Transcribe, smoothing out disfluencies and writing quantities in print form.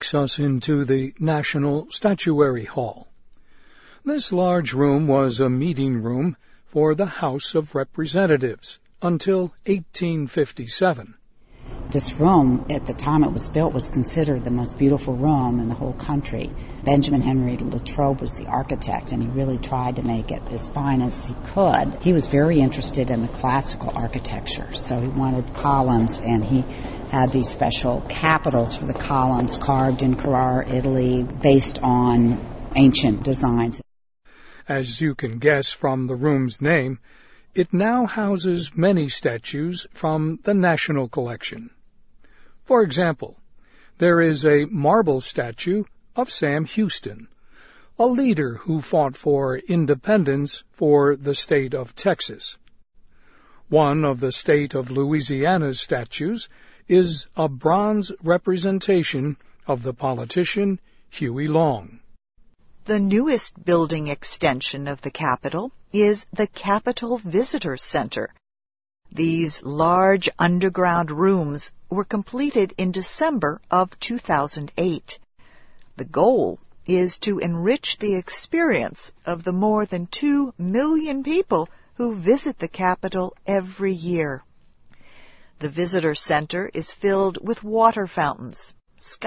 takes us into the National Statuary Hall. This large room was a meeting room for the House of Representatives until 1857. This room, at the time it was built, was considered the most beautiful room in the whole country. Benjamin Henry Latrobe was the architect, and he really tried to make it as fine as he could. He was very interested in the classical architecture, so he wanted columns, and he had these special capitals for the columns carved in Carrara, Italy, based on ancient designs. As you can guess from the room's name, it now houses many statues from the National Collection. For example, there is a marble statue of Sam Houston, a leader who fought for independence for the state of Texas. One of the state of Louisiana's statues is a bronze representation of the politician Huey Long. The newest building extension of the Capitol is the Capitol Visitor Center. These large underground rooms were completed in December of 2008. The goal is to enrich the experience of the more than 2 million people who visit the Capitol every year. The Visitor Center is filled with water fountains,